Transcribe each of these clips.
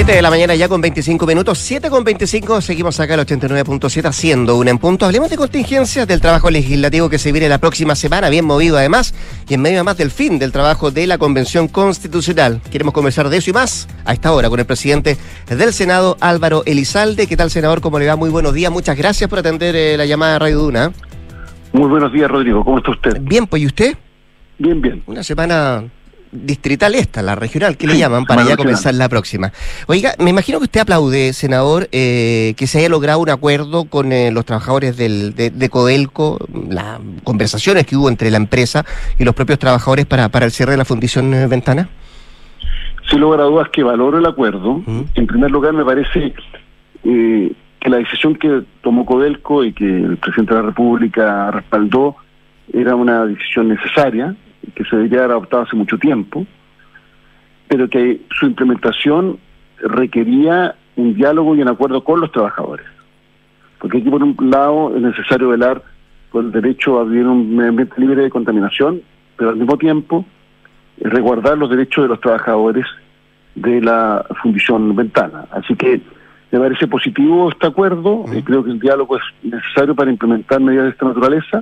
7 de la mañana ya con 25 minutos, 7 con 25, seguimos acá al 89.7 haciendo una en punto. Hablemos de contingencias del trabajo legislativo que se viene la próxima semana, bien movido además, y en medio además del fin del trabajo de la Convención Constitucional. Queremos conversar de eso y más a esta hora con el presidente del Senado, Álvaro Elizalde. ¿Qué tal, senador? ¿Cómo le va? Muy buenos días, muchas gracias por atender la llamada de Radio Duna. Muy buenos días, Rodrigo, ¿cómo está usted? Bien, pues, ¿y usted? Bien, bien. Una semana distrital la regional, que le llaman, para ya comenzar la próxima. Oiga, me imagino que usted aplaude, senador, que se haya logrado un acuerdo con los trabajadores de Codelco, las conversaciones que hubo entre la empresa y los propios trabajadores para el cierre de la fundición Ventana. Sin lugar a dudas que valoro el acuerdo. En primer lugar, me parece que la decisión que tomó Codelco y que el presidente de la República respaldó era una decisión necesaria, que se debería haber adoptado hace mucho tiempo, pero que su implementación requería un diálogo y un acuerdo con los trabajadores. Porque aquí, por un lado, es necesario velar por el derecho a vivir un medio ambiente libre de contaminación, pero al mismo tiempo resguardar los derechos de los trabajadores de la fundición Ventana. Así que me parece positivo este acuerdo, creo que el diálogo es necesario para implementar medidas de esta naturaleza,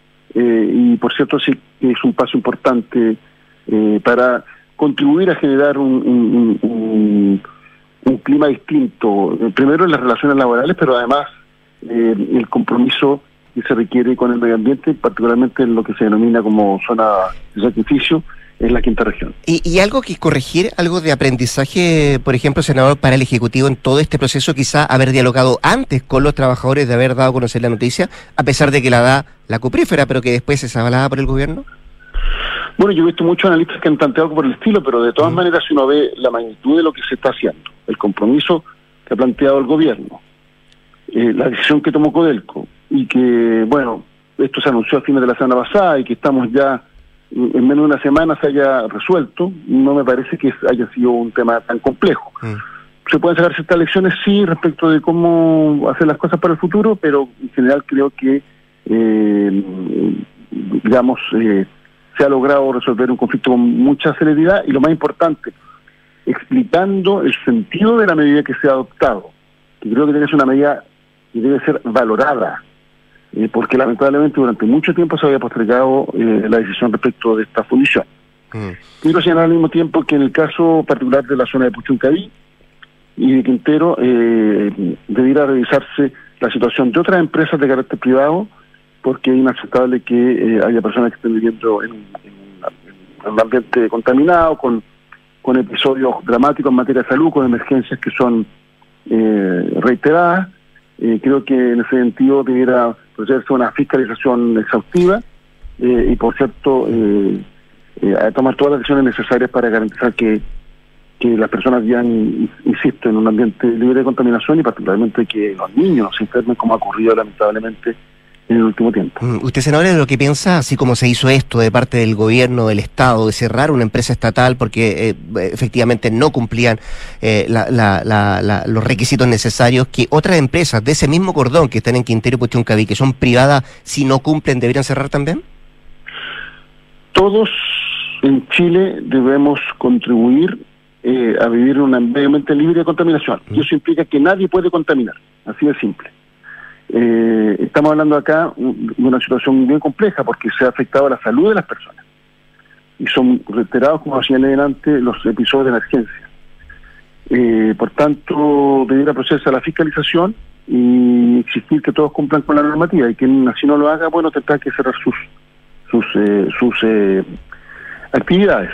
y por cierto sí es un paso importante para contribuir a generar un clima distinto, primero en las relaciones laborales, pero además el compromiso que se requiere con el medio ambiente, particularmente en lo que se denomina como zona de sacrificio, en la quinta región. ¿Y algo que corregir, algo de aprendizaje, por ejemplo, senador, para el Ejecutivo en todo este proceso, quizá haber dialogado antes con los trabajadores de haber dado a conocer la noticia, a pesar de que la da la cuprífera, pero que después es avalada por el gobierno? Bueno, yo he visto muchos analistas que han planteado algo por el estilo, pero de todas maneras, si uno ve la magnitud de lo que se está haciendo, el compromiso que ha planteado el gobierno, la decisión que tomó Codelco, y que, bueno, esto se anunció a fines de la semana pasada y que estamos ya en menos de una semana se haya resuelto, no me parece que haya sido un tema tan complejo. Se pueden sacar ciertas lecciones, sí, respecto de cómo hacer las cosas para el futuro, pero en general creo que, se ha logrado resolver un conflicto con mucha celeridad y lo más importante, explicando el sentido de la medida que se ha adoptado, que creo que debe ser una medida que debe ser valorada, porque lamentablemente durante mucho tiempo se había postergado la decisión respecto de esta fundición. Quiero señalar al mismo tiempo que en el caso particular de la zona de Puchuncaví y de Quintero debiera revisarse la situación de otras empresas de carácter privado, porque es inaceptable que haya personas que estén viviendo en un ambiente contaminado, con episodios dramáticos en materia de salud, con emergencias que son reiteradas. Creo que en ese sentido debiera procederse una fiscalización exhaustiva y, por cierto, a tomar todas las decisiones necesarias para garantizar que las personas vivan, insisto, en un ambiente libre de contaminación y particularmente que los niños se enfermen, como ha ocurrido lamentablemente en el último tiempo. ¿Usted, senador, de lo que piensa, así como se hizo esto de parte del gobierno, del Estado, de cerrar una empresa estatal porque efectivamente no cumplían los requisitos necesarios, que otras empresas de ese mismo cordón que están en Quintero y Puchuncaví, que son privadas, si no cumplen, deberían cerrar también? Todos en Chile debemos contribuir a vivir en un medio ambiente libre de contaminación. Y eso implica que nadie puede contaminar, así de simple. Estamos hablando acá de una situación bien compleja porque se ha afectado la salud de las personas y son reiterados, como señalé delante, los episodios de emergencia. Por tanto, debiera procederse a la fiscalización y exigir que todos cumplan con la normativa, y quien así no lo haga, bueno, tendrá que cerrar sus actividades.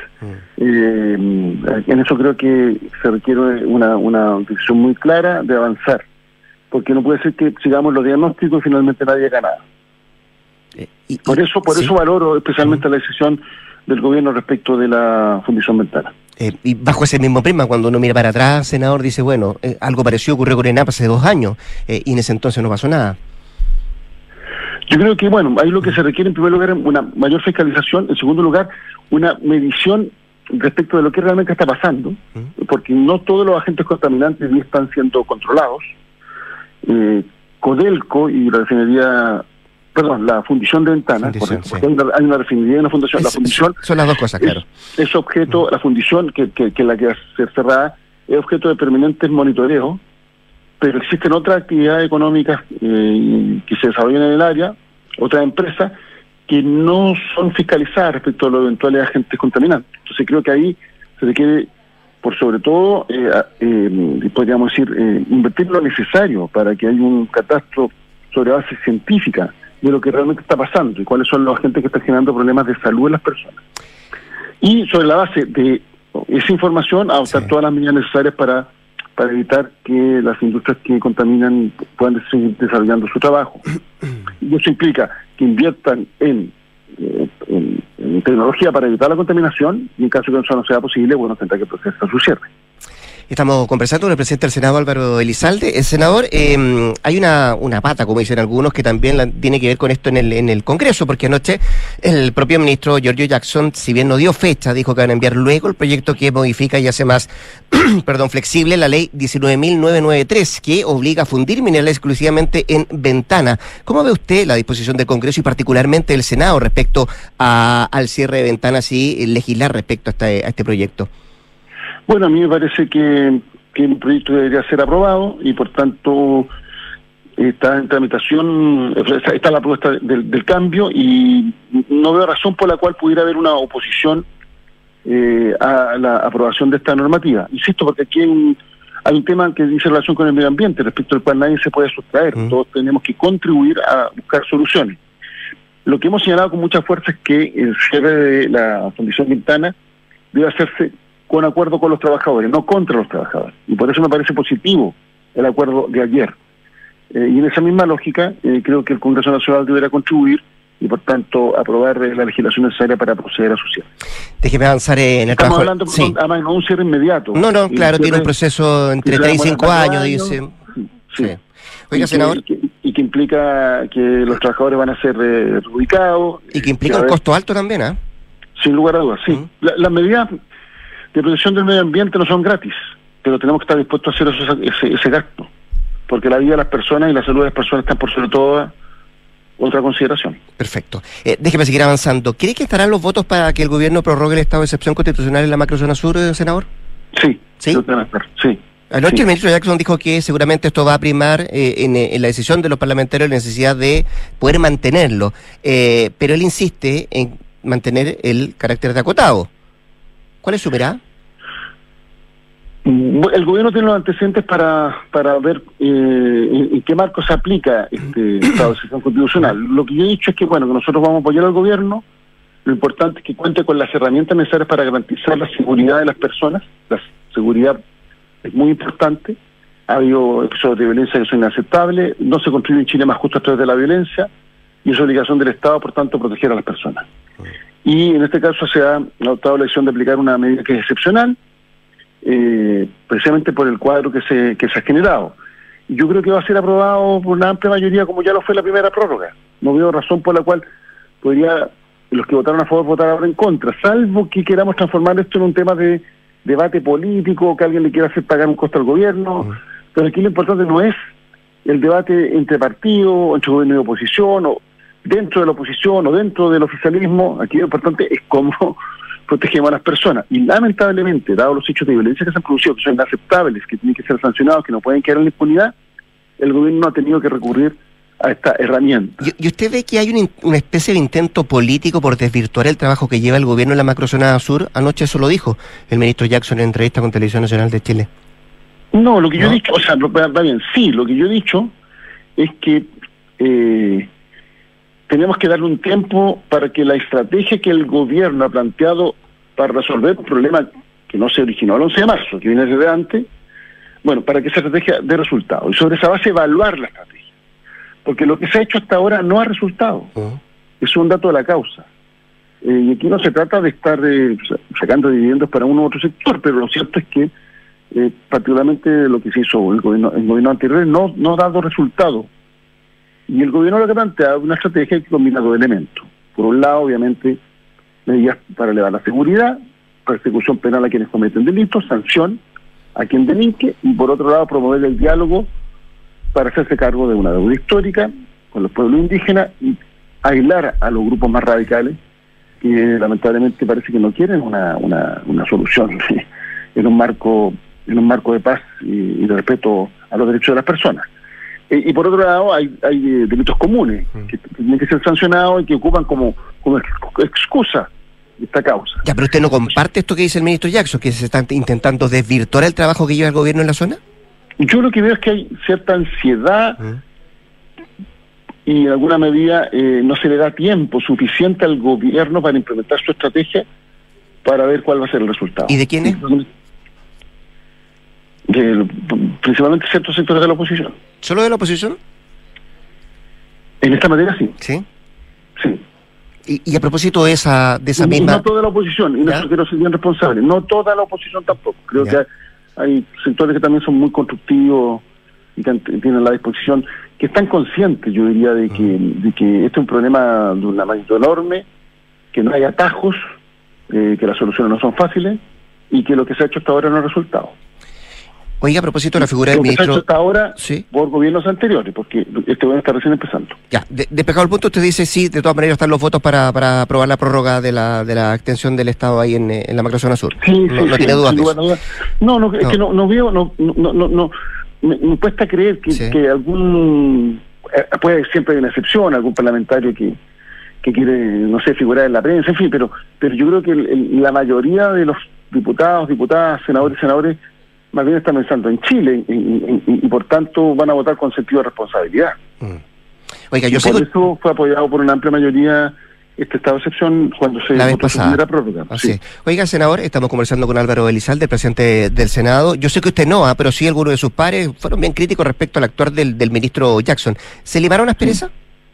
En eso creo que se requiere una decisión muy clara de avanzar, porque no puede ser que sigamos los diagnósticos y finalmente nadie haga nada. Por eso valoro especialmente la decisión del gobierno respecto de la fundición Ventana. Y bajo ese mismo prisma, cuando uno mira para atrás, senador, dice, bueno, algo parecido ocurrió con ENAP hace 2 años, y en ese entonces no pasó nada. Yo creo que, bueno, ahí lo que se requiere en primer lugar es una mayor fiscalización, en segundo lugar, una medición respecto de lo que realmente está pasando, porque no todos los agentes contaminantes están siendo controlados. Codelco y la refinería, la fundición de Ventana, porque hay una refinería y una fundición. La fundición son las dos cosas, claro. Es objeto, la fundición, que es la que va a ser cerrada, es objeto de permanentes monitoreos, pero existen otras actividades económicas que se desarrollan en el área, otras empresas que no son fiscalizadas respecto a los eventuales agentes contaminantes. Entonces creo que ahí se requiere, por sobre todo, podríamos decir, invertir lo necesario para que haya un catastro sobre base científica de lo que realmente está pasando y cuáles son los agentes que están generando problemas de salud en las personas. Y sobre la base de esa información, adoptar todas las medidas necesarias para evitar que las industrias que contaminan puedan seguir desarrollando su trabajo. Y eso implica que inviertan en tecnología para evitar la contaminación, y en caso de que eso no sea posible, bueno, tendrá que procesar su cierre. Estamos conversando con el presidente del Senado, Álvaro Elizalde. El senador, hay una pata, como dicen algunos, que también tiene que ver con esto en el Congreso, porque anoche el propio ministro Giorgio Jackson, si bien no dio fecha, dijo que van a enviar luego el proyecto que modifica y hace más flexible la ley 19.993, que obliga a fundir minerales exclusivamente en ventana. ¿Cómo ve usted la disposición del Congreso y particularmente del Senado respecto al cierre de ventanas y legislar respecto a este proyecto? Bueno, a mí me parece que el proyecto debería ser aprobado y por tanto está en tramitación, está la propuesta del cambio y no veo razón por la cual pudiera haber una oposición a la aprobación de esta normativa. Insisto, porque aquí hay un tema que dice relación con el medio ambiente, respecto al cual nadie se puede sustraer. Todos tenemos que contribuir a buscar soluciones. Lo que hemos señalado con mucha fuerza es que el cierre de la Fundición Ventana debe hacerse con acuerdo con los trabajadores, no contra los trabajadores. Y por eso me parece positivo el acuerdo de ayer. Y en esa misma lógica, creo que el Congreso Nacional deberá contribuir y, por tanto, aprobar la legislación necesaria para proceder a su cierre. Déjeme avanzar en el trabajo. Estamos hablando, además, no de un cierre inmediato. No, claro, tiene un proceso entre 3 y 5 años, dice. Sí. Oiga, senador. Y que implica que los trabajadores van a ser reubicados. Y que implica un costo alto también, ¿ah? Sin lugar a dudas, sí. Las medidas de protección del medio ambiente no son gratis, pero tenemos que estar dispuestos a hacer ese gasto, porque la vida de las personas y la salud de las personas están por sobre todo otra consideración. Perfecto. Déjeme seguir avanzando. ¿Cree que estarán los votos para que el gobierno prorrogue el estado de excepción constitucional en la macrozona sur, senador? Sí. ¿Sí? Sí. Anoche el ministro Jackson dijo que seguramente esto va a primar en la decisión de los parlamentarios la necesidad de poder mantenerlo, pero él insiste en mantener el carácter de acotado. ¿Cuál es su mirada? El gobierno tiene los antecedentes para ver en qué marco se aplica este estado de excepción constitucional. Lo que yo he dicho es que, bueno, que nosotros vamos a apoyar al gobierno. Lo importante es que cuente con las herramientas necesarias para garantizar la seguridad de las personas. La seguridad es muy importante. Ha habido episodios de violencia que son inaceptables. No se construye en Chile más justo a través de la violencia. Y es obligación del Estado, por tanto, proteger a las personas. Y en este caso se ha adoptado la decisión de aplicar una medida que es excepcional, precisamente por el cuadro que se ha generado. Y yo creo que va a ser aprobado por una amplia mayoría, como ya lo fue la primera prórroga. No veo razón por la cual podría los que votaron a favor votar ahora en contra, salvo que queramos transformar esto en un tema de debate político, que alguien le quiera hacer pagar un costo al gobierno. Pero aquí lo importante no es el debate entre partidos, entre gobierno y oposición, o dentro de la oposición o dentro del oficialismo. Aquí lo importante es cómo protegemos a las personas. Y lamentablemente, dados los hechos de violencia que se han producido, que son inaceptables, que tienen que ser sancionados, que no pueden quedar en la impunidad, el gobierno ha tenido que recurrir a esta herramienta. ¿Y usted ve que hay una especie de intento político por desvirtuar el trabajo que lleva el gobierno en la macrozona sur? Anoche eso lo dijo el ministro Jackson en entrevista con Televisión Nacional de Chile. No, lo que yo he dicho, o sea, va bien, sí, lo que yo he dicho es que tenemos que darle un tiempo para que la estrategia que el gobierno ha planteado para resolver un problema que no se originó el 11 de marzo, que viene desde antes, bueno, para que esa estrategia dé resultado. Y sobre esa base evaluar la estrategia. Porque lo que se ha hecho hasta ahora no ha resultado. Es un dato de la causa. Y aquí no se trata de estar sacando dividendos para uno u otro sector, pero lo cierto es que particularmente lo que se hizo el gobierno anterior no ha dado resultado. Y el gobierno lo que plantea es una estrategia que combina dos elementos. Por un lado, obviamente, medidas para elevar la seguridad, persecución penal a quienes cometen delitos, sanción a quien delinque, y por otro lado, promover el diálogo para hacerse cargo de una deuda histórica con los pueblos indígenas y aislar a los grupos más radicales que lamentablemente parece que no quieren una solución en un marco en un marco de paz y de respeto a los derechos de las personas. Y por otro lado hay delitos comunes que tienen que ser sancionados y que ocupan como excusa esta causa. Ya, pero usted no comparte esto que dice el ministro Jackson, que se está intentando desvirtuar el trabajo que lleva el gobierno en la zona. Yo lo que veo es que hay cierta ansiedad y en alguna medida no se le da tiempo suficiente al gobierno para implementar su estrategia para ver cuál va a ser el resultado. ¿Y de quién es? Principalmente ciertos sectores de la oposición. ¿Solo de la oposición? En esta materia sí. Sí. Sí. Y a propósito de esa misma... No toda la oposición, y no quiero ser bien responsable, no toda la oposición tampoco. Creo que hay sectores que también son muy constructivos y que tienen la disposición, que están conscientes, yo diría, de que este es un problema de una magnitud enorme, que no hay atajos, que las soluciones no son fáciles y que lo que se ha hecho hasta ahora no ha resultado. Oiga, a propósito de la figura del ministro... Lo que se ha hecho hasta ahora por gobiernos anteriores, porque este gobierno está recién empezando. Ya, despejado el punto, usted dice sí, de todas maneras están los votos para aprobar la prórroga de la extensión del Estado ahí en la macrozona sur. No tiene dudas de eso. Es que no veo, me cuesta creer que algún... puede siempre hay una excepción, algún parlamentario que quiere, no sé, figurar en la prensa, en fin, pero yo creo que la mayoría de los diputados, senadores, más bien están pensando en Chile y por tanto van a votar con sentido de responsabilidad. Oiga, por eso fue apoyado por una amplia mayoría este estado de excepción cuando se votó su primera prórroga. Sí. Oiga, senador, estamos conversando con Álvaro Elizalde, el presidente del Senado. Yo sé que usted no, pero sí algunos de sus pares fueron bien críticos respecto al actuar del ministro Jackson. ¿Se limaron asperezas?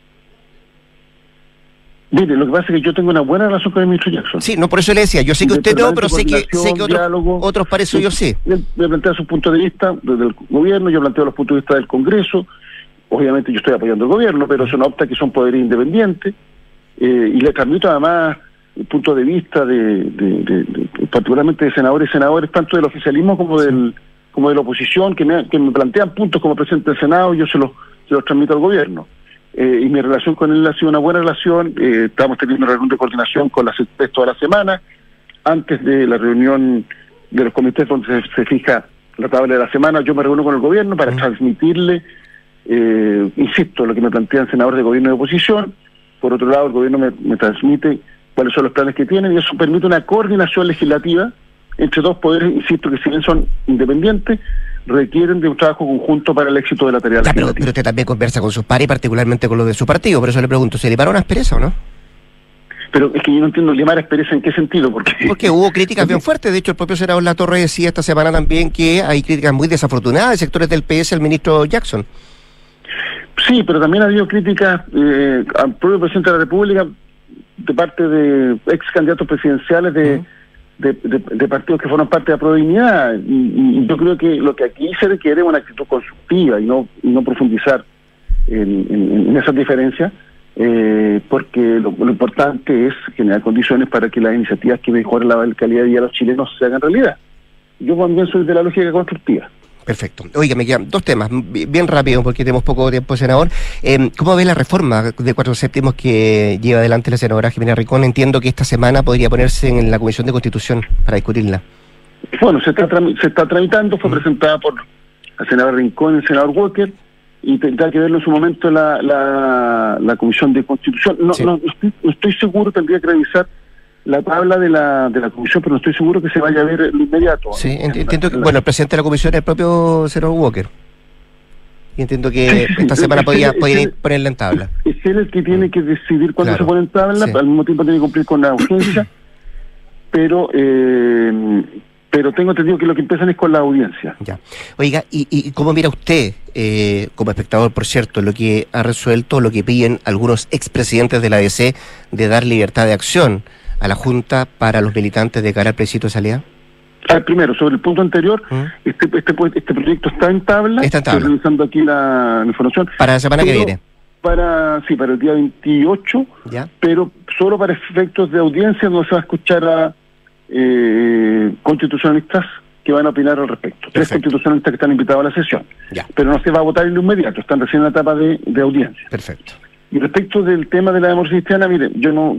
Mire, lo que pasa es que yo tengo una buena relación con el ministro Jackson. Sí, no, por eso le decía, yo sé que usted no, pero sé que otros pares suyos sí. Él me plantea sus puntos de vista desde el gobierno, yo planteo los puntos de vista del Congreso. Obviamente yo estoy apoyando al gobierno, pero eso no opta que son poderes independientes. Y le transmito además el punto de vista particularmente de senadores, tanto del oficialismo como de la oposición, que me plantean puntos como presidente del Senado, y yo se los transmito al gobierno. Y mi relación con él ha sido una buena relación. Estamos teniendo una reunión de coordinación con la CESPES toda la semana, antes de la reunión de los comités donde se fija la tabla de la semana. Yo me reúno con el gobierno para transmitirle, insisto, lo que me plantean senadores de gobierno y de oposición. Por otro lado, el gobierno me transmite cuáles son los planes que tienen, y eso permite una coordinación legislativa entre dos poderes, insisto, que si bien son independientes, requieren de un trabajo conjunto para el éxito de la tarea legislativa. Pero usted también conversa con sus pares y particularmente con los de su partido, por eso le pregunto, ¿se limaron aspereza o no? Pero es que yo no entiendo, limar aspereza en qué sentido, porque hubo críticas bien fuertes. De hecho, el propio senador Latorre decía esta semana también que hay críticas muy desafortunadas de sectores del PS al ministro Jackson. Sí, pero también ha habido críticas al propio presidente de la República de parte de ex candidatos presidenciales de partidos que fueron parte de la Prodignidad, y yo creo que lo que aquí se requiere es una actitud constructiva y no profundizar en esas diferencias, porque lo importante es generar condiciones para que las iniciativas que mejoren la calidad de vida de los chilenos se hagan realidad. Yo también soy de la lógica constructiva. Perfecto. Oiga, me quedan dos temas, bien rápido, porque tenemos poco tiempo, senador. ¿Cómo ve la reforma de 4/7 que lleva adelante la senadora Jimena Rincón? Entiendo que esta semana podría ponerse en la Comisión de Constitución para discutirla. Bueno, se está tramitando, fue presentada por la senadora Rincón y el senador Walker, y tendrá que verlo en su momento la Comisión de Constitución. No estoy seguro, tendría que revisar la tabla de la comisión, pero no estoy seguro que se vaya a ver de inmediato. Sí, entiendo que, el presidente de la comisión es el propio senador Walker. Y entiendo que esta semana podría ponerla en tabla. Es él el que tiene que decidir cuándo se pone en tabla, al mismo tiempo tiene que cumplir con la urgencia, pero tengo entendido que lo que empiezan es con la audiencia. Ya. Oiga, ¿y cómo mira usted, como espectador, por cierto, lo que ha resuelto, lo que piden algunos expresidentes de la ADC de dar libertad de acción a la Junta para los militantes de cara al plebiscito de salida? Primero, sobre el punto anterior, este proyecto está en tabla. Está en tabla. Estoy revisando aquí la información. Para la semana que viene. Para el día 28, ¿ya? Pero solo para efectos de audiencia, donde se va a escuchar a constitucionalistas que van a opinar al respecto. Perfecto. 3 constitucionalistas que están invitados a la sesión. Ya. Pero no se va a votar en lo inmediato, están recién en la etapa de audiencia. Perfecto. Y respecto del tema de la democracia cristiana, mire, yo no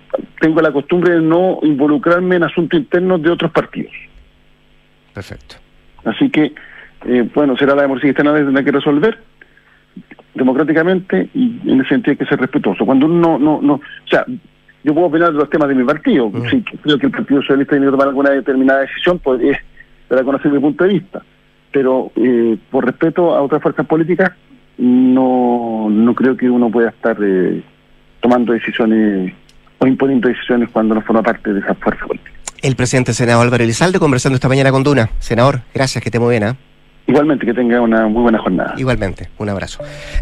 tengo la costumbre de no involucrarme en asuntos internos de otros partidos. Perfecto. Así que, será la democracia cristiana la que tendrá que resolver democráticamente, y en ese sentido hay que ser respetuoso. Cuando uno o sea, yo puedo opinar de los temas de mi partido. Si creo que el Partido Socialista tiene que tomar alguna determinada decisión, pues es para conocer mi punto de vista. Pero por respeto a otras fuerzas políticas, no creo que uno pueda estar tomando decisiones o imponiendo decisiones cuando no forma parte de esa fuerza política. El presidente senador Álvaro Elizalde conversando esta mañana con Duna. Senador, gracias, que esté muy bien. Igualmente, que tenga una muy buena jornada. Igualmente, un abrazo.